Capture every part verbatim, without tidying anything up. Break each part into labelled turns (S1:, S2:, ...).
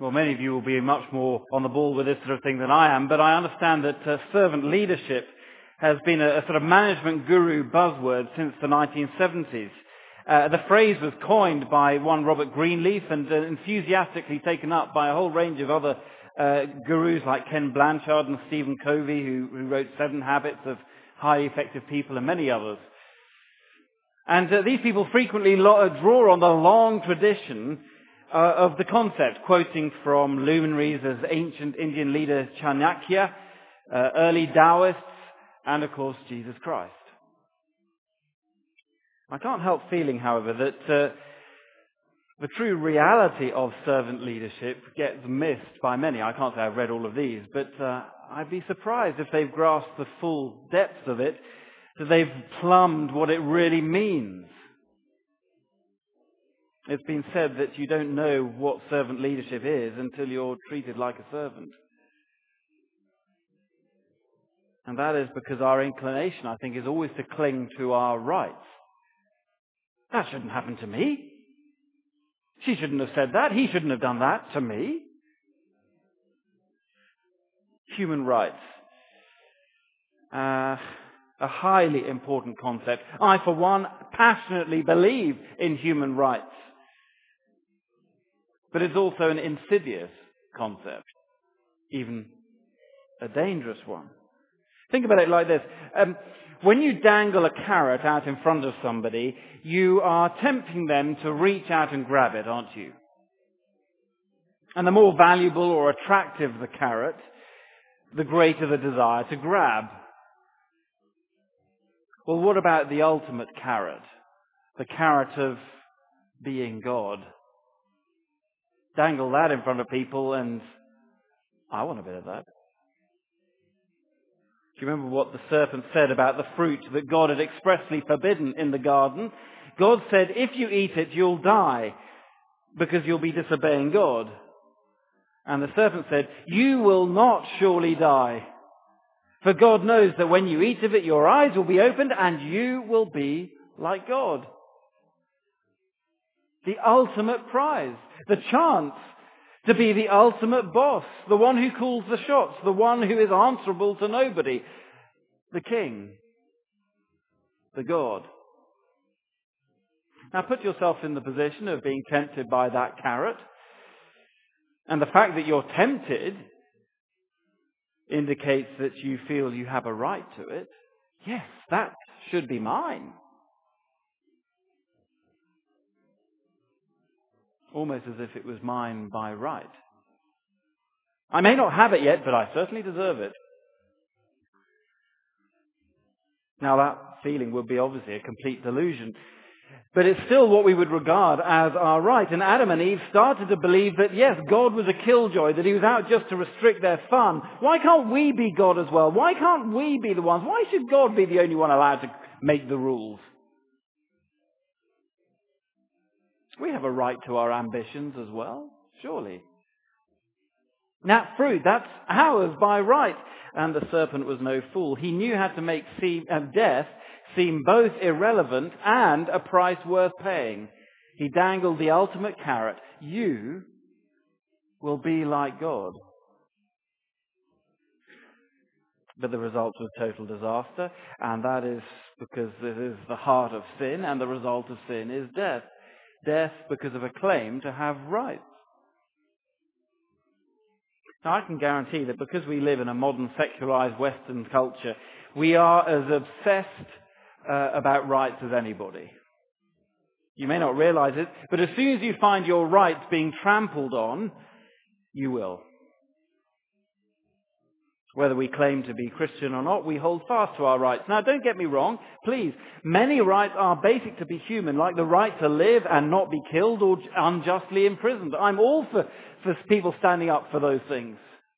S1: Well, many of you will be much more on the ball with this sort of thing than I am, but I understand that uh, servant leadership has been a, a sort of management guru buzzword since the nineteen seventies. Uh, the phrase was coined by one Robert Greenleaf and uh, enthusiastically taken up by a whole range of other uh, gurus like Ken Blanchard and Stephen Covey, who, who wrote Seven Habits of Highly Effective People, and many others. And uh, these people frequently lo- draw on the long tradition uh, of the concept, quoting from luminaries as ancient Indian leader Chanakya, uh, early Taoists, and of course Jesus Christ. I can't help feeling, however, that uh, the true reality of servant leadership gets missed by many. I can't say I've read all of these, but uh, I'd be surprised if they've grasped the full depth of it, that they've plumbed what it really means. It's been said that you don't know what servant leadership is until you're treated like a servant. And that is because our inclination, I think, is always to cling to our rights. That shouldn't happen to me. She shouldn't have said that. He shouldn't have done that to me. Human rights. Uh, a highly important concept. I, for one, passionately believe in human rights. But it's also an insidious concept. Even a dangerous one. Think about it like this. Um, when you dangle a carrot out in front of somebody, you are tempting them to reach out and grab it, aren't you? And the more valuable or attractive the carrot, the greater the desire to grab. Well, what about the ultimate carrot? The carrot of being God. Dangle that in front of people and I want a bit of that. Do you remember what the serpent said about the fruit that God had expressly forbidden in the garden? God said, if you eat it, you'll die because you'll be disobeying God. And the serpent said, you will not surely die. For God knows that when you eat of it, your eyes will be opened and you will be like God. The ultimate prize, the chance to be the ultimate boss, the one who calls the shots, the one who is answerable to nobody, the king, the God. Now put yourself in the position of being tempted by that carrot, and the fact that you're tempted indicates that you feel you have a right to it. Yes, that should be mine. Almost as if it was mine by right. I may not have it yet, but I certainly deserve it. Now that feeling would be obviously a complete delusion. But it's still what we would regard as our right. And Adam and Eve started to believe that, yes, God was a killjoy, that he was out just to restrict their fun. Why can't we be God as well? Why can't we be the ones? Why should God be the only one allowed to make the rules? We have a right to our ambitions as well, surely. That fruit, that's ours by right. And the serpent was no fool. He knew how to make seem, uh, death seem both irrelevant and a price worth paying. He dangled the ultimate carrot. You will be like God. But the result was total disaster, and that is because this is the heart of sin, and the result of sin is death. Death because of a claim to have rights. Now I can guarantee that because we live in a modern secularized Western culture, we are as obsessed uh, about rights as anybody. You may not realize it, but as soon as you find your rights being trampled on, you will. Whether we claim to be Christian or not, we hold fast to our rights. Now, don't get me wrong, please. Many rights are basic to be human, like the right to live and not be killed or unjustly imprisoned. I'm all for, for people standing up for those things.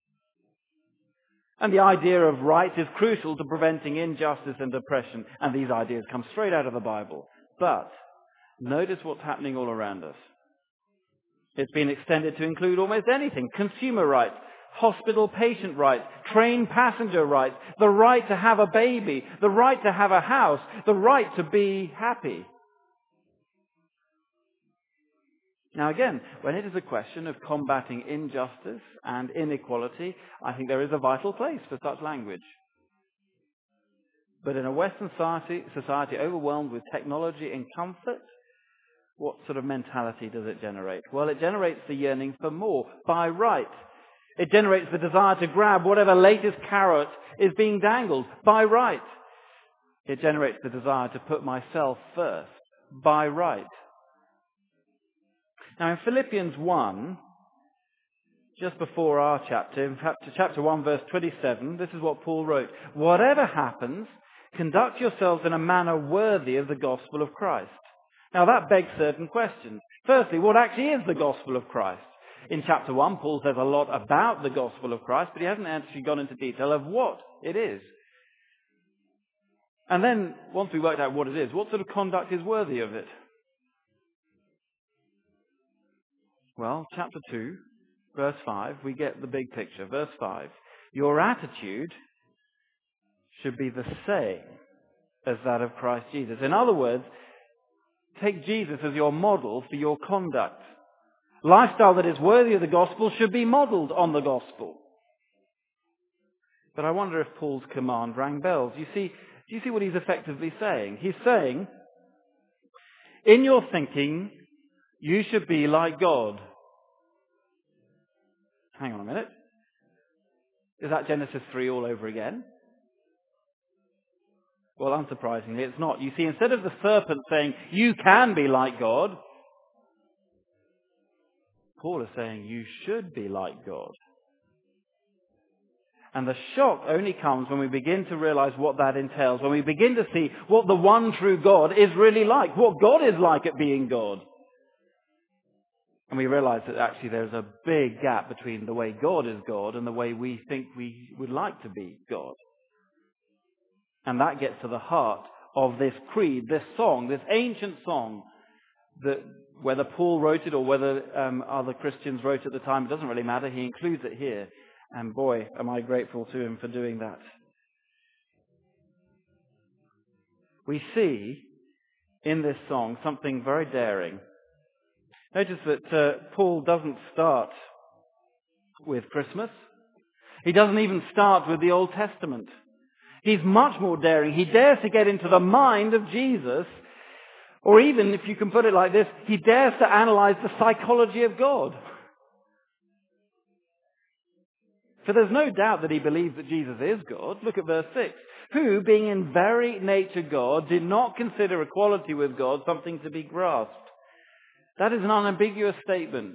S1: And the idea of right is crucial to preventing injustice and oppression. And these ideas come straight out of the Bible. But notice what's happening all around us. It's been extended to include almost anything. Consumer rights, hospital patient rights, train passenger rights, the right to have a baby, the right to have a house, the right to be happy. Now again, when it is a question of combating injustice and inequality, I think there is a vital place for such language. But in a Western society, society overwhelmed with technology and comfort, what sort of mentality does it generate? Well, it generates the yearning for more, by right. It generates the desire to grab whatever latest carrot is being dangled, by right. It generates the desire to put myself first, by right. Now in Philippians one, just before our chapter, in fact, chapter one, verse twenty-seven, this is what Paul wrote. Whatever happens, conduct yourselves in a manner worthy of the gospel of Christ. Now that begs certain questions. Firstly, what actually is the gospel of Christ? In chapter one, Paul says a lot about the gospel of Christ, but he hasn't actually gone into detail of what it is. And then, once we worked out what it is, what sort of conduct is worthy of it? Well, chapter two, verse five, we get the big picture. Verse five, your attitude should be the same as that of Christ Jesus. In other words, take Jesus as your model for your conduct. Lifestyle that is worthy of the gospel should be modeled on the gospel. But I wonder if Paul's command rang bells. You see, do you see what he's effectively saying? He's saying, in your thinking, you should be like God. Hang on a minute. Is that Genesis three all over again? Well, unsurprisingly, it's not. You see, instead of the serpent saying, you can be like God, Paul is saying, you should be like God. And the shock only comes when we begin to realize what that entails, when we begin to see what the one true God is really like, what God is like at being God. And we realize that actually there's a big gap between the way God is God and the way we think we would like to be God. And that gets to the heart of this creed, this song, this ancient song, that whether Paul wrote it or whether um, other Christians wrote it at the time, it doesn't really matter. He includes it here. And boy, am I grateful to him for doing that. We see in this song something very daring. Notice that uh, Paul doesn't start with Christmas. He doesn't even start with the Old Testament. He's much more daring. He dares to get into the mind of Jesus, or even, if you can put it like this, he dares to analyze the psychology of God. For there's no doubt that he believes that Jesus is God. Look at verse six. Who, being in very nature God, did not consider equality with God something to be grasped. That is an unambiguous statement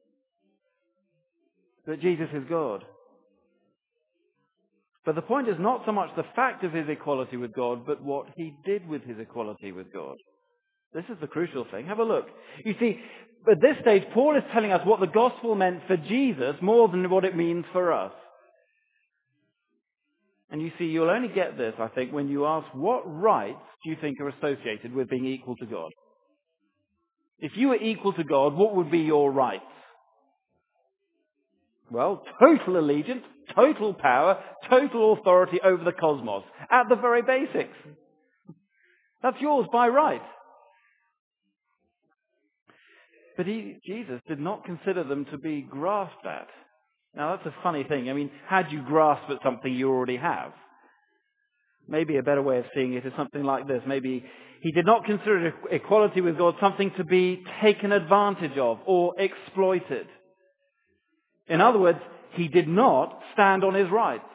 S1: that Jesus is God. But the point is not so much the fact of his equality with God, but what he did with his equality with God. This is the crucial thing. Have a look. You see, at this stage, Paul is telling us what the gospel meant for Jesus more than what it means for us. And you see, you'll only get this, I think, when you ask, what rights do you think are associated with being equal to God? If you were equal to God, what would be your rights? Well, total allegiance, total power, total authority over the cosmos, at the very basics. That's yours by right. But he, Jesus did not consider them to be grasped at. Now that's a funny thing. I mean, how do you grasp at something you already have? Maybe a better way of seeing it is something like this. Maybe he did not consider equality with God something to be taken advantage of or exploited. In other words, he did not stand on his rights.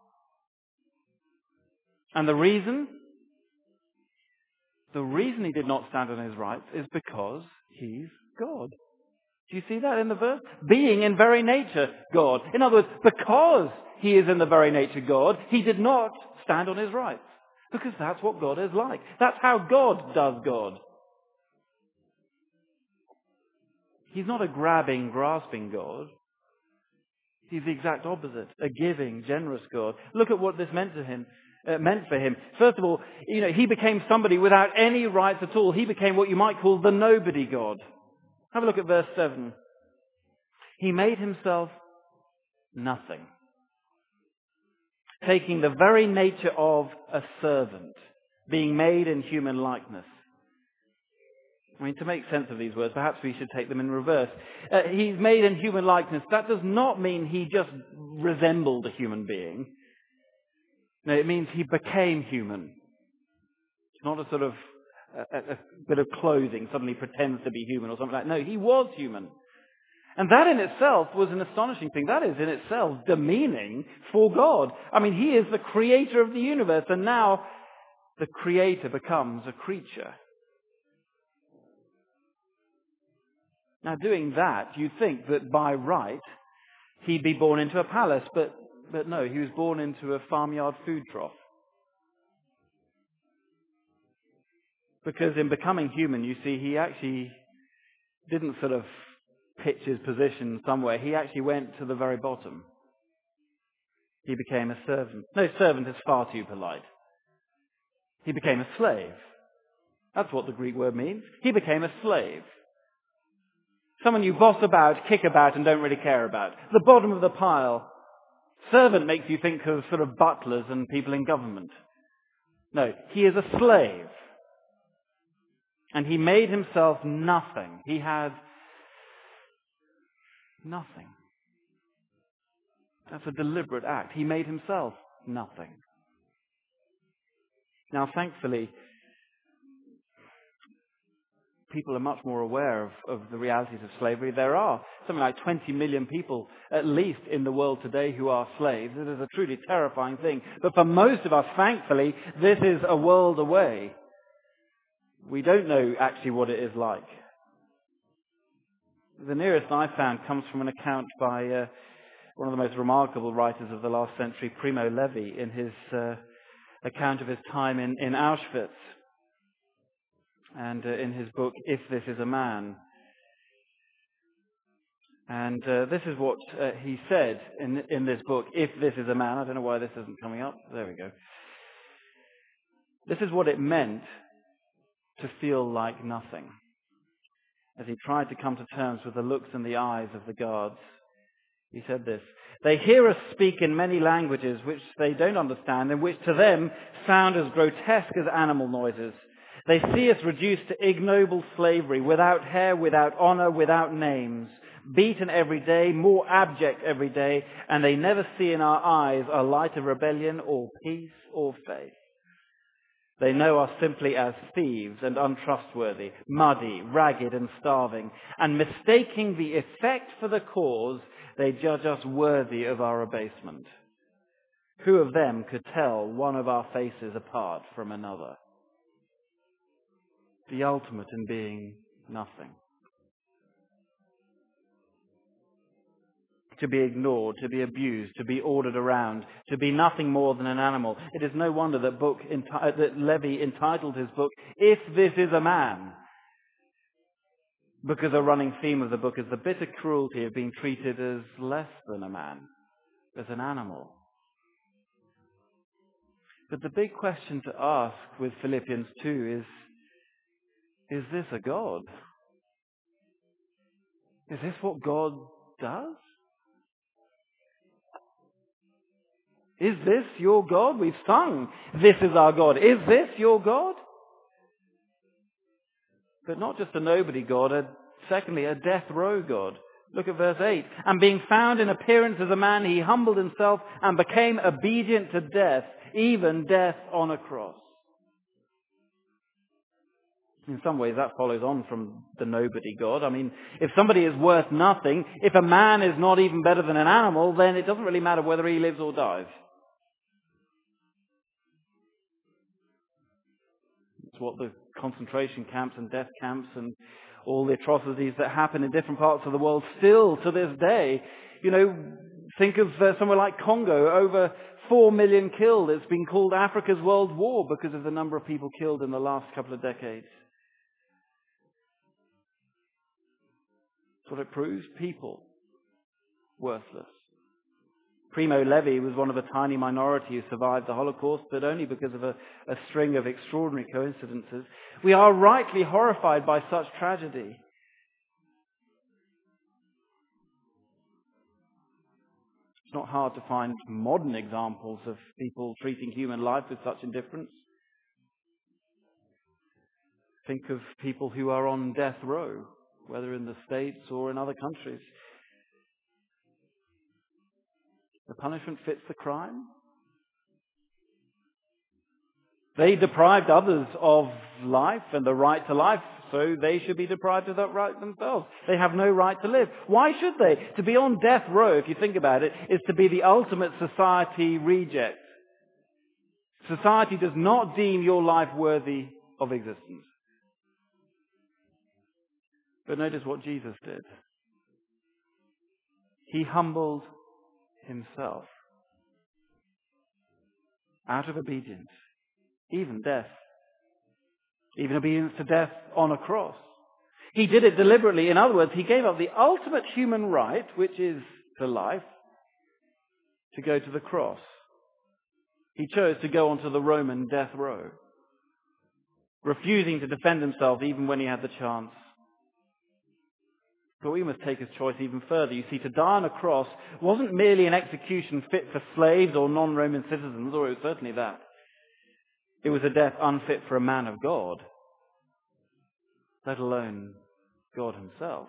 S1: And the reason? The reason he did not stand on his rights is because he's God. Do you see that in the verse? Being in very nature God. In other words, because he is in the very nature God, he did not stand on his rights. Because that's what God is like. That's how God does God. He's not a grabbing, grasping God. He's the exact opposite. A giving, generous God. Look at what this meant to him. Uh, meant for him. First of all, you know, he became somebody without any rights at all. He became what you might call the nobody God. Have a look at verse seven. He made himself nothing, taking the very nature of a servant, being made in human likeness. I mean, to make sense of these words, perhaps we should take them in reverse. Uh, he's made in human likeness. That does not mean he just resembled a human being. No, it means he became human. It's not a sort of a, a, a bit of clothing suddenly pretends to be human or something like that. No, he was human. And that in itself was an astonishing thing. That is in itself demeaning for God. I mean, he is the creator of the universe, and now the creator becomes a creature. Now, doing that, you'd think that by right, he'd be born into a palace, but, but no, he was born into a farmyard food trough. Because in becoming human, you see, he actually didn't sort of pitch his position somewhere. He actually went to the very bottom. He became a servant. No, servant is far too polite. He became a slave. That's what the Greek word means. He became a slave. Someone you boss about, kick about, and don't really care about. The bottom of the pile. Servant makes you think of sort of butlers and people in government. No, he is a slave. And he made himself nothing. He had nothing. That's a deliberate act. He made himself nothing. Now, thankfully, people are much more aware of, of the realities of slavery. There are something like twenty million people, at least, in the world today who are slaves. It is a truly terrifying thing. But for most of us, thankfully, this is a world away. We don't know actually what it is like. The nearest I've found comes from an account by uh, one of the most remarkable writers of the last century, Primo Levi, in his uh, account of his time in, in Auschwitz. And uh, in his book, If This Is a Man. And uh, this is what uh, he said in, in this book, If This Is a Man. I don't know why this isn't coming up. There we go. This is what it meant to feel like nothing. As he tried to come to terms with the looks and the eyes of the guards, he said this: "They hear us speak in many languages which they don't understand and which to them sound as grotesque as animal noises. They see us reduced to ignoble slavery, without hair, without honor, without names, beaten every day, more abject every day, and they never see in our eyes a light of rebellion or peace or faith. They know us simply as thieves and untrustworthy, muddy, ragged and starving, and mistaking the effect for the cause, they judge us worthy of our abasement. Who of them could tell one of our faces apart from another?" The ultimate in being nothing. To be ignored, to be abused, to be ordered around, to be nothing more than an animal. It is no wonder that, book enti- that Levi entitled his book, If This Is a Man, because a running theme of the book is the bitter cruelty of being treated as less than a man, as an animal. But the big question to ask with Philippians two is, is this a God? Is this what God does? Is this your God? We've sung, this is our God. Is this your God? But not just a nobody God, a, secondly, a death row God. Look at verse eight. "And being found in appearance as a man, he humbled himself and became obedient to death, even death on a cross." In some ways that follows on from the nobody God. I mean, if somebody is worth nothing, if a man is not even better than an animal, then it doesn't really matter whether he lives or dies. It's what the concentration camps and death camps and all the atrocities that happen in different parts of the world still to this day. You know, think of uh, somewhere like Congo, over four million killed. It's been called Africa's World War because of the number of people killed in the last couple of decades. That's what it proves. People. Worthless. Primo Levi was one of a tiny minority who survived the Holocaust, but only because of a, a string of extraordinary coincidences. We are rightly horrified by such tragedy. It's not hard to find modern examples of people treating human life with such indifference. Think of people who are on death row, whether in the States or in other countries. The punishment fits the crime. They deprived others of life and the right to life, so they should be deprived of that right themselves. They have no right to live. Why should they? To be on death row, if you think about it, is to be the ultimate society reject. Society does not deem your life worthy of existence. But notice what Jesus did. He humbled himself out of obedience, even death, even obedience to death on a cross. He did it deliberately. In other words, he gave up the ultimate human right, which is to life, to go to the cross. He chose to go onto the Roman death row, refusing to defend himself even when he had the chance. But we must take his choice even further. You see, to die on a cross wasn't merely an execution fit for slaves or non-Roman citizens, or it was certainly that. It was a death unfit for a man of God, let alone God himself.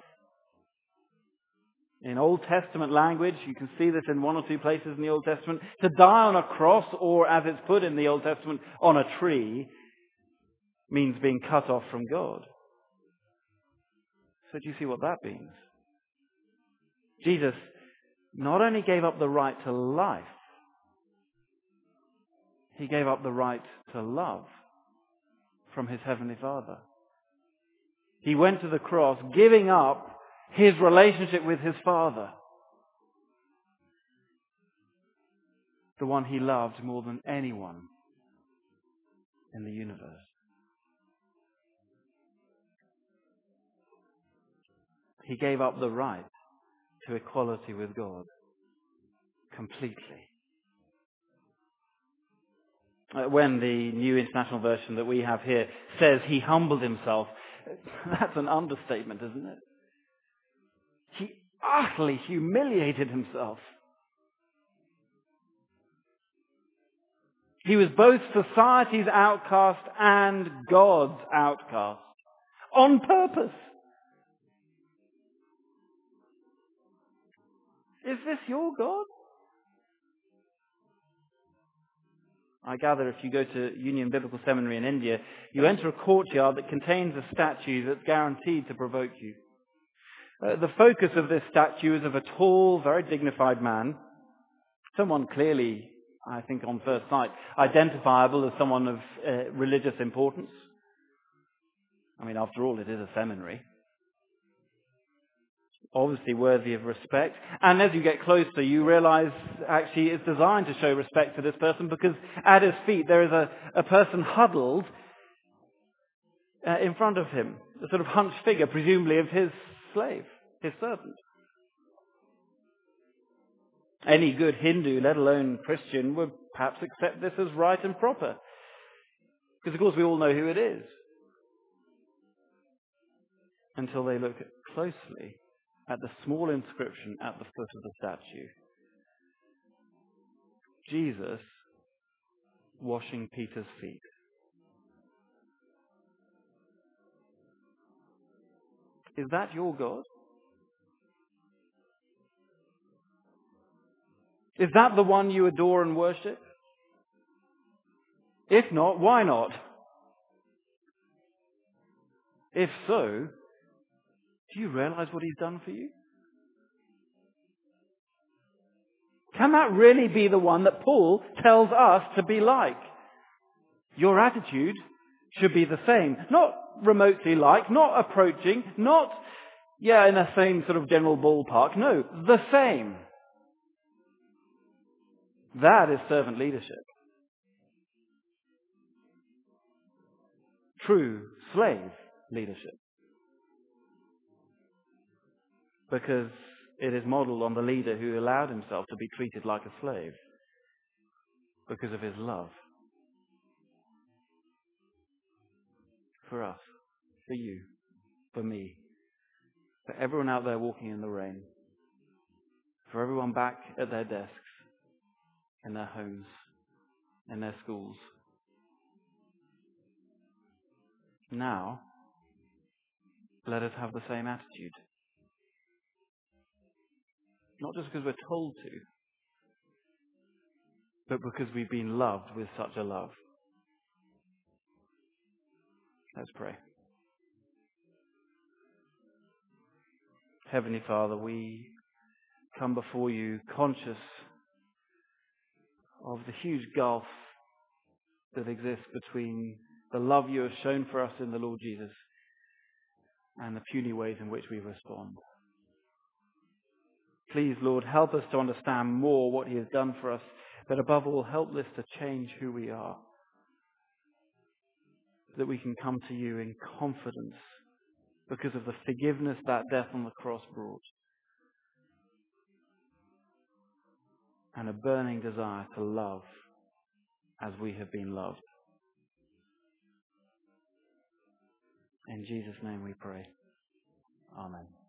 S1: In Old Testament language, you can see this in one or two places in the Old Testament, to die on a cross, or as it's put in the Old Testament, on a tree, means being cut off from God. So do you see what that means? Jesus not only gave up the right to life, he gave up the right to love from his heavenly Father. He went to the cross, giving up his relationship with his Father, the one he loved more than anyone in the universe. He gave up the right to equality with God completely. Uh, When the New International Version that we have here says he humbled himself, that's an understatement, isn't it? He utterly humiliated himself. He was both society's outcast and God's outcast. On purpose. Is this your God? I gather if you go to Union Biblical Seminary in India, you enter a courtyard that contains a statue that's guaranteed to provoke you. Uh, the focus of this statue is of a tall, very dignified man, someone clearly, I think on first sight, identifiable as someone of uh, religious importance. I mean, after all, it is a seminary. Obviously worthy of respect. And as you get closer, you realize actually it's designed to show respect to this person, because at his feet there is a, a person huddled uh, in front of him, a sort of hunched figure, presumably of his slave, his servant. Any good Hindu, let alone Christian, would perhaps accept this as right and proper, because of course we all know who it is, until they look closely at the small inscription at the foot of the statue. Jesus washing Peter's feet. Is that your God? Is that the one you adore and worship? If not, why not? If so, do you realize what he's done for you? Can that really be the one that Paul tells us to be like? Your attitude should be the same. Not remotely like, not approaching, not, yeah, in the same sort of general ballpark. No, the same. That is servant leadership. True slave leadership. Because it is modeled on the leader who allowed himself to be treated like a slave because of his love for us, for you, for me, for everyone out there walking in the rain, for everyone back at their desks, in their homes, in their schools. Now, let us have the same attitude. Not just because we're told to, but because we've been loved with such a love. Let's pray. Heavenly Father, we come before you conscious of the huge gulf that exists between the love you have shown for us in the Lord Jesus and the puny ways in which we respond. Please, Lord, help us to understand more what he has done for us, but above all, help us to change who we are, so that we can come to you in confidence because of the forgiveness that death on the cross brought, and a burning desire to love as we have been loved. In Jesus' name we pray. Amen.